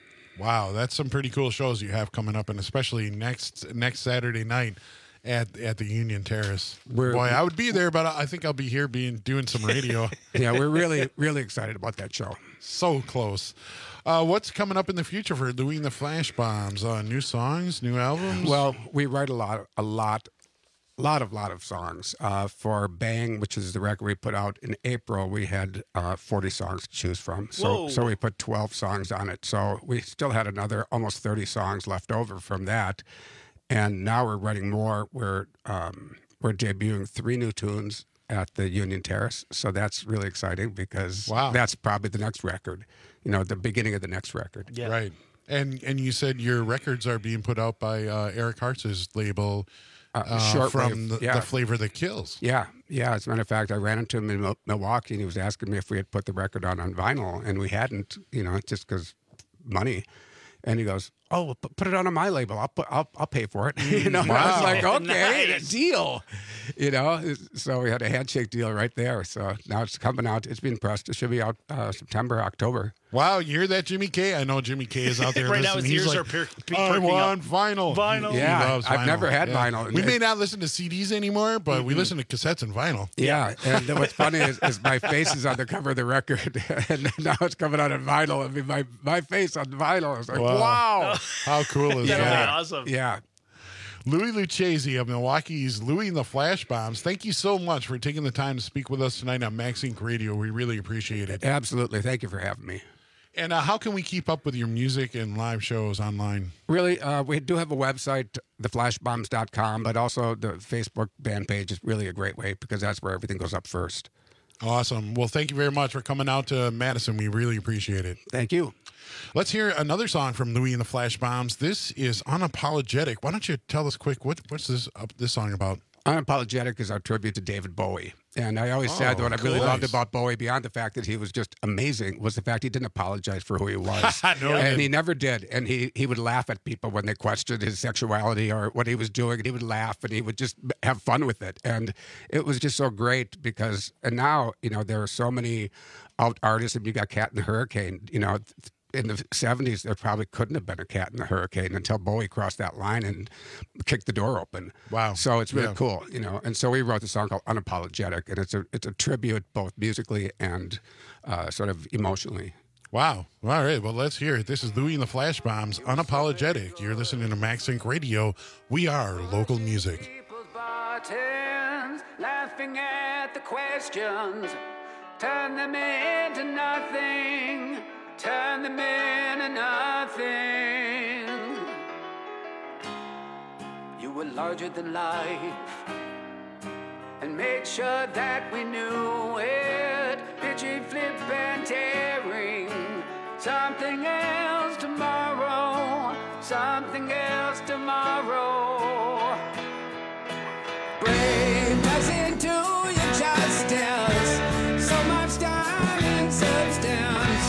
Speaker 11: Wow, that's some pretty cool shows you have coming up, and especially next next Saturday night at at the Union Terrace.
Speaker 17: We're-
Speaker 11: Boy, I would be there, but I think I'll be here being doing some radio.
Speaker 17: yeah, we're really really excited about that show.
Speaker 11: So close. Uh, what's coming up in the future for Louie and the Flash Bombs? Uh, new songs, new albums?
Speaker 17: Well, we write a lot, a lot, lot of, lot of songs. Uh, for Bang, which is the record we put out in April, we had uh, forty songs to choose from. So,
Speaker 12: Whoa.
Speaker 17: so we put twelve songs on it. So we still had another almost thirty songs left over from that. And now we're writing more. We're um, we're debuting three new tunes at the Union Terrace. So that's really exciting because
Speaker 11: Wow.
Speaker 17: that's probably the next record. You know, the beginning of the next record.
Speaker 12: Yeah.
Speaker 11: Right. And and you said your records are being put out by uh, Eric Hartz's label
Speaker 17: Uh,
Speaker 11: uh,
Speaker 17: Shortwave,
Speaker 11: from the,
Speaker 17: yeah.
Speaker 11: the Flavor That Kills.
Speaker 17: Yeah, yeah. As a matter of fact, I ran into him in Mil- Milwaukee, and he was asking me if we had put the record on on vinyl, and we hadn't. You know, just because money. And he goes, "Oh, well, pu- put it on on my label. I'll put, I'll, I'll pay for it." you know, and I was
Speaker 11: Wow.
Speaker 17: like, "Okay,
Speaker 12: Nice.
Speaker 17: deal." You know, so we had a handshake deal right there. So now it's coming out. It's being pressed. It should be out uh, September, October.
Speaker 11: Wow, you hear that, Jimmy K? I know Jimmy K is out there
Speaker 12: Right now
Speaker 11: listening.
Speaker 12: his
Speaker 11: He's
Speaker 12: ears
Speaker 11: like,
Speaker 12: are per- per-
Speaker 11: I
Speaker 12: perking
Speaker 11: want
Speaker 12: up.
Speaker 11: vinyl.
Speaker 12: Vinyl.
Speaker 11: He
Speaker 17: Yeah,
Speaker 11: loves
Speaker 17: I've
Speaker 11: vinyl.
Speaker 17: never had
Speaker 11: Yeah.
Speaker 17: vinyl.
Speaker 11: We may not listen to C Ds anymore, but
Speaker 12: Mm-hmm.
Speaker 11: we listen to cassettes and vinyl.
Speaker 17: Yeah, and then what's funny is, is my face is on the cover of the record, and now it's coming out on vinyl. I mean, my my face on vinyl. I was like,
Speaker 11: Wow.
Speaker 17: wow.
Speaker 11: How cool is
Speaker 12: That'll
Speaker 11: that?
Speaker 12: be awesome.
Speaker 17: Yeah.
Speaker 11: Louie Lucchese of Milwaukee's Louie and the Flash Bombs. Thank you so much for taking the time to speak with us tonight on Max Inc Radio. We really appreciate it.
Speaker 17: Absolutely. Thank you for having me.
Speaker 11: And uh, how can we keep up with your music and live shows online?
Speaker 17: Really, uh, we do have a website, the flash bombs dot com, but also the Facebook band page is really a great way because that's where everything goes up first.
Speaker 11: Awesome. Well, thank you very much for coming out to Madison. We really appreciate it.
Speaker 17: Thank you.
Speaker 11: Let's hear another song from Louie and the Flash Bombs. This is Unapologetic. Why don't you tell us quick, what, what's this uh, this song about?
Speaker 17: Unapologetic is our tribute to David Bowie. And I always said
Speaker 11: Oh,
Speaker 17: what I really
Speaker 11: cool.
Speaker 17: loved
Speaker 11: Nice.
Speaker 17: about Bowie, beyond the fact that he was just amazing, was the fact he didn't apologize for who he was.
Speaker 11: No, he
Speaker 17: and
Speaker 11: didn't.
Speaker 17: he never did. And he, he would laugh at people when they questioned his sexuality or what he was doing. And he would laugh and he would just have fun with it. And it was just so great because, and now, you know, there are so many out artists, and you got Cat in the Hurricane, you know. In the seventies, there probably couldn't have been a Cat in the Hurricane until Bowie crossed that line and kicked the door open.
Speaker 11: Wow.
Speaker 17: So it's really
Speaker 11: Yeah.
Speaker 17: cool, you know. And so we wrote the song called Unapologetic, and it's a it's a tribute both musically and uh, sort of emotionally.
Speaker 11: Wow. All right. Well, let's hear it. This is Louie and the Flash Bombs, Unapologetic. You're listening to Max Inc Radio. We are local music.
Speaker 18: Bartends, laughing at the questions, turn them into nothing, turn them into nothing. You were larger than life, and made sure that we knew it. Pitchy, flip, and tearing. Something else tomorrow, something else tomorrow. Brave doesn't do you justice. So much time and substance.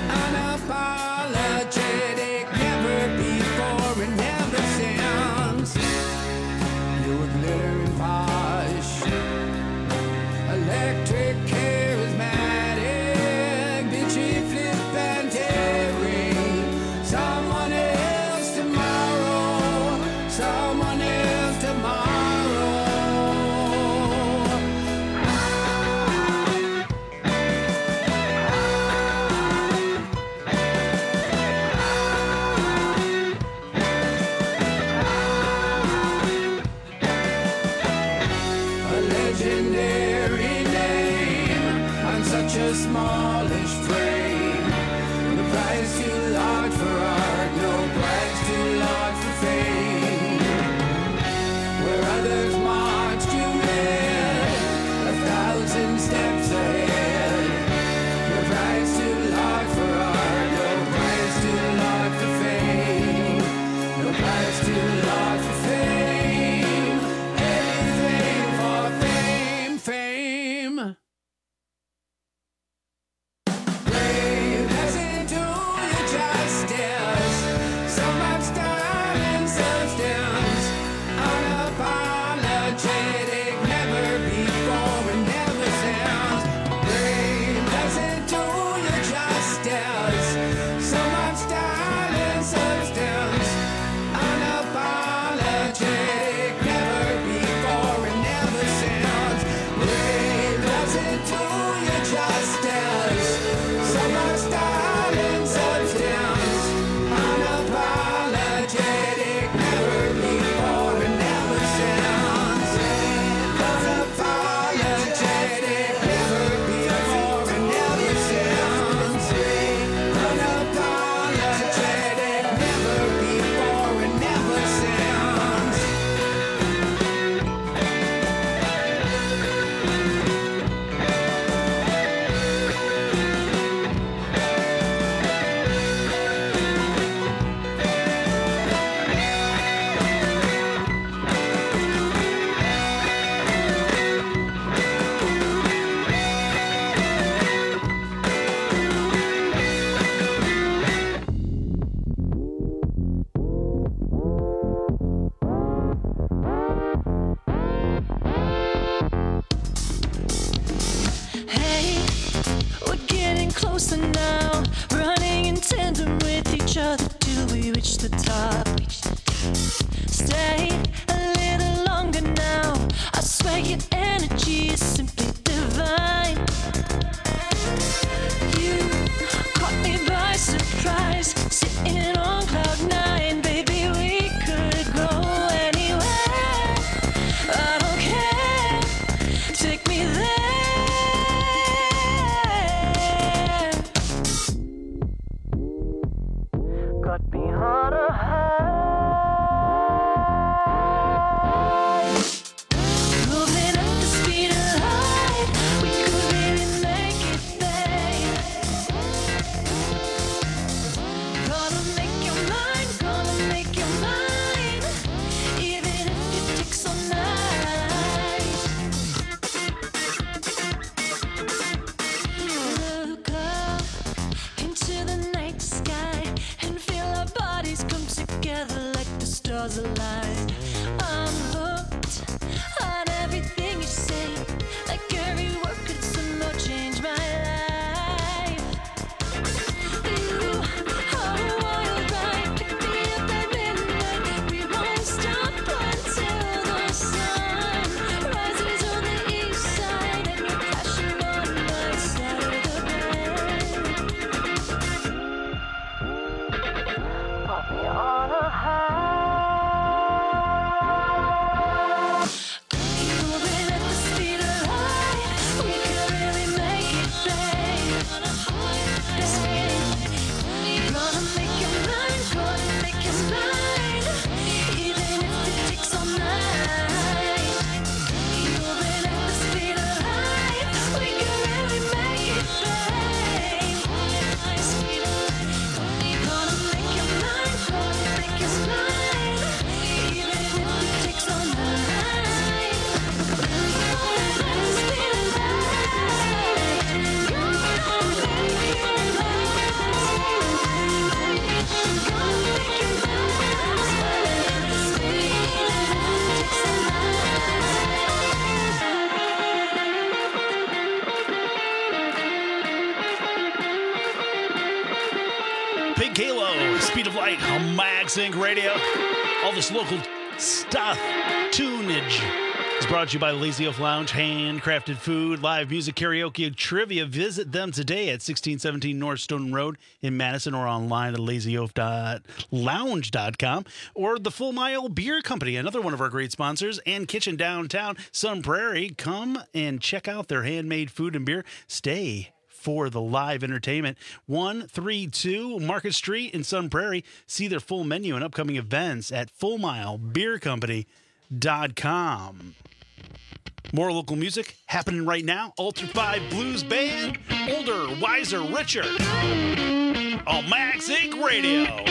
Speaker 18: Unapologetic, never before and never since. You were glitter and polish, electric, charismatic, bitchy, flip and tearing. Someone else tomorrow, someone else tomorrow. A legendary name on such a smallish frame. The
Speaker 13: closer now, running in tandem with each other till we reach the top. Stay a little longer now. I swear your energy is simply divine. You caught me by surprise, sitting on cloud nine. Baby, we could go anywhere. I don't care. Take me there. Got me on a high. Moving at the speed of light. We could really make it, babe. Gonna make your mind, gonna make your mind. Even if it takes all night. Look up into the night sky and feel our bodies come together like the stars align. I'm hooked on everything you say, like every word could somehow change my life. You are a wild ride, pick me up at midnight. We won't stop until the sun rises on the east side and you're crashing on my side of the bed. Put me on a high. Moving at the speed of light, we could really make it, babe. This feeling, gonna make your mind, gonna make your spine. Even if it takes all night. Moving at the speed of light, we could really make it, babe. This feeling, gonna make your mind, gonna make your spine. Even if it takes all night.
Speaker 12: Big Halo, Speed of Light on Max Inc Radio. All this local stuff, tunage, is brought to you by Lazy Oaf Lounge, handcrafted food, live music, karaoke, and trivia. Visit them today at sixteen seventeen North Stoughton Road in Madison or online at lazy oaf dot lounge dot com. Or the Full Mile Beer Company, another one of our great sponsors, and Kitchen Downtown, Sun Prairie. Come and check out their handmade food and beer. Stay for the live entertainment. one thirty-two Market Street in Sun Prairie. See their full menu and upcoming events at full mile beer company dot com. More local music happening right now. Ultra five Blues Band, Older, Wiser, Richer on Max Inc Radio.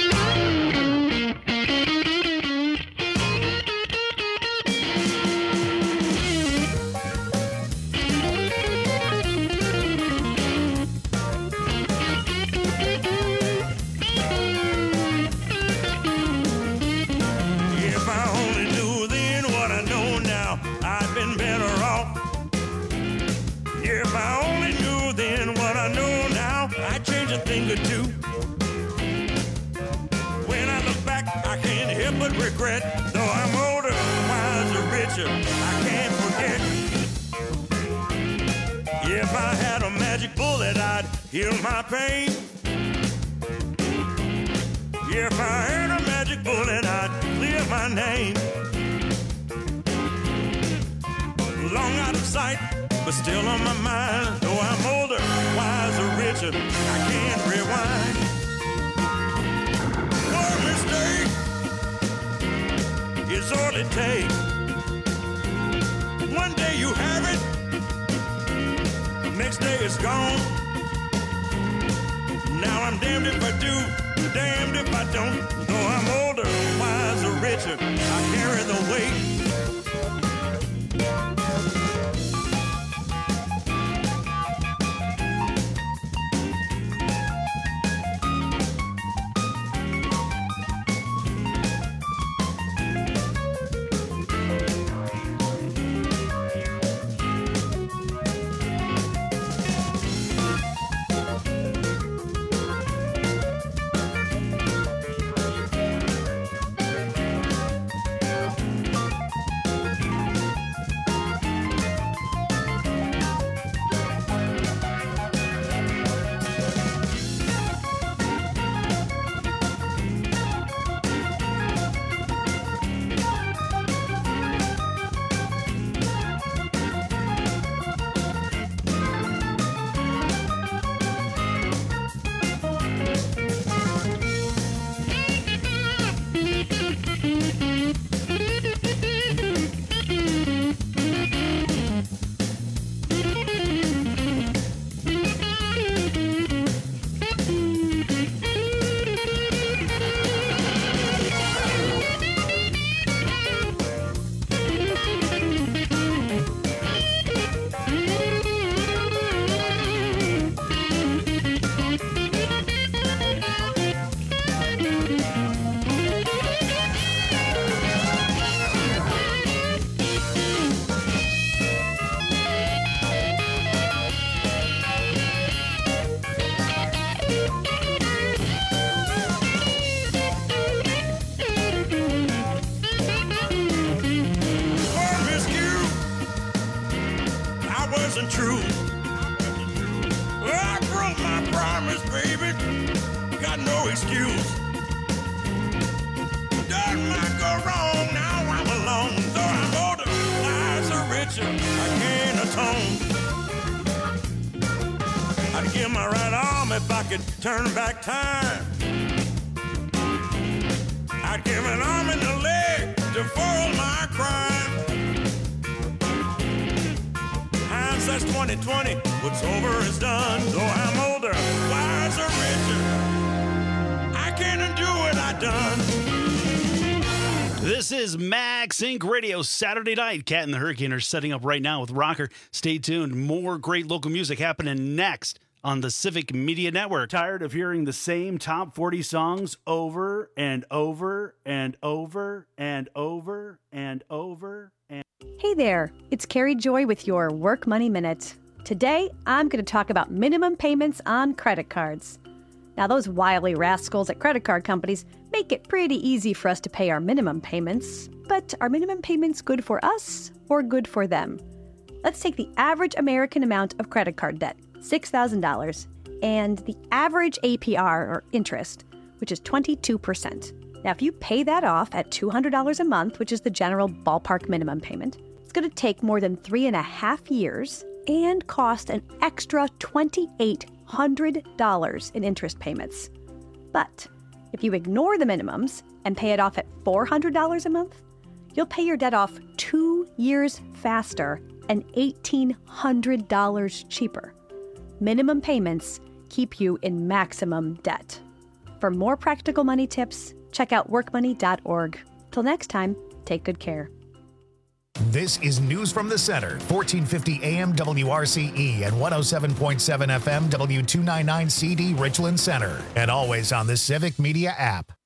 Speaker 19: If I only knew then what I know now, I'd been better off. If I only knew then what I know now, I'd change a thing or two. When I look back, I can't help but regret. Though I'm older, wiser, richer, I can't forget. If I had a magic bullet, I'd heal my pain. If I had a magic bullet, I'd clear my name. Long out of sight, but still on my mind. Though I'm older, wiser, richer, I can't rewind. One mistake is all it takes. One day you have it, next day it's gone. Now I'm damned if I do, damned if I don't. Though I'm older, wiser, richer, I carry the weight. truth. I broke my promise, baby. Got no excuse. Done might go wrong, now I'm alone. So I'm older, lives are richer, I can't atone. I'd give my right arm if I could turn back time. I'd give an arm and a leg to foil my crime. Hindsight's twenty twenty, what's over is done. So I'm older, wiser, richer, I can't undo what I done.
Speaker 12: This is Max Incorporated. Radio Saturday night. Cat and the Hurricane are setting up right now with Rocker. Stay tuned. More great local music happening next on the Civic Media Network.
Speaker 15: Tired of hearing the same top forty songs over and over and over and over and over and
Speaker 20: Hey there, it's Carrie Joy with your Work Money Minute. Today, I'm going to talk about minimum payments on credit cards. Now, those wily rascals at credit card companies make it pretty easy for us to pay our minimum payments. But are minimum payments good for us or good for them? Let's take the average American amount of credit card debt, six thousand dollars, and the average A P R, or interest, which is twenty-two percent. Now, if you pay that off at two hundred dollars a month, which is the general ballpark minimum payment, it's going to take more than three and a half years and cost an extra twenty-eight hundred dollars in interest payments. But if you ignore the minimums and pay it off at four hundred dollars a month, you'll pay your debt off two years faster and eighteen hundred dollars cheaper. Minimum payments keep you in maximum debt. For more practical money tips, check out work money dot org. Till next time, take good care.
Speaker 1: This is News from the Center, fourteen fifty A M W R C E and one oh seven point seven F M W two ninety-nine C D Richland Center, and always on the Civic Media app.